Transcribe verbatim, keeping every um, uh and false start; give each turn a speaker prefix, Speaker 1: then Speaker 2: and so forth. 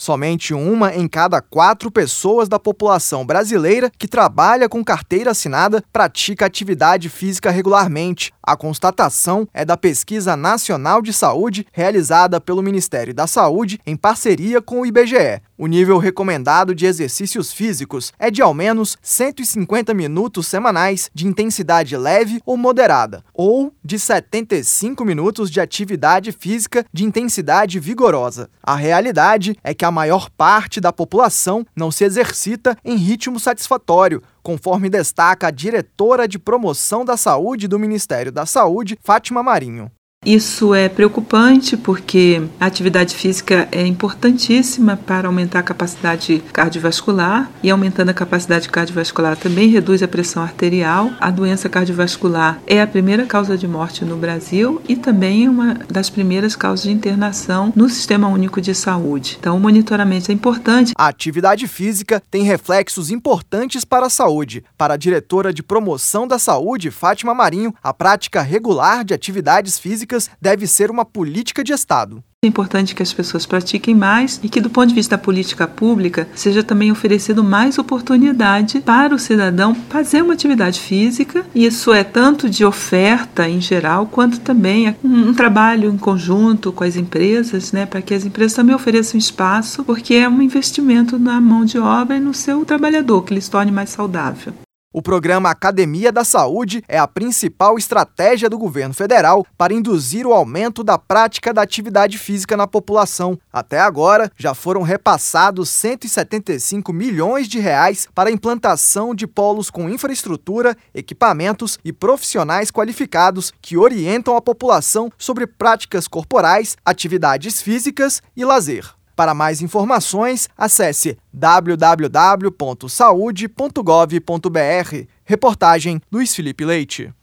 Speaker 1: Somente uma em cada quatro pessoas da população brasileira que trabalha com carteira assinada pratica atividade física regularmente. A constatação é da Pesquisa Nacional de Saúde realizada pelo Ministério da Saúde em parceria com o I B G E. O nível recomendado de exercícios físicos é de ao menos cento e cinquenta minutos semanais de intensidade leve ou moderada, ou de setenta e cinco minutos de atividade física de intensidade vigorosa. A realidade é que a maior parte da população não se exercita em ritmo satisfatório, conforme destaca a diretora de Promoção da Saúde do Ministério da Saúde, Fátima Marinho.
Speaker 2: Isso é preocupante porque a atividade física é importantíssima para aumentar a capacidade cardiovascular e aumentando a capacidade cardiovascular também reduz a pressão arterial. A doença cardiovascular é a primeira causa de morte no Brasil e também é uma das primeiras causas de internação no Sistema Único de Saúde. Então, o monitoramento é importante.
Speaker 1: A atividade física tem reflexos importantes para a saúde. Para a diretora de Promoção da Saúde, Fátima Marinho, a prática regular de atividades físicas deve ser uma política de Estado.
Speaker 2: É importante que as pessoas pratiquem mais e que, do ponto de vista da política pública, seja também oferecido mais oportunidade para o cidadão fazer uma atividade física. Isso é tanto de oferta em geral, quanto também um, um trabalho em conjunto com as empresas, né, para que as empresas também ofereçam espaço, porque é um investimento na mão de obra e no seu trabalhador, que ele se torne mais saudável.
Speaker 1: O programa Academia da Saúde é a principal estratégia do governo federal para induzir o aumento da prática da atividade física na população. Até agora, já foram repassados cento e setenta e cinco milhões de reais para a implantação de polos com infraestrutura, equipamentos e profissionais qualificados que orientam a população sobre práticas corporais, atividades físicas e lazer. Para mais informações, acesse w w w ponto saude ponto gov ponto b r. Reportagem Luiz Felipe Leite.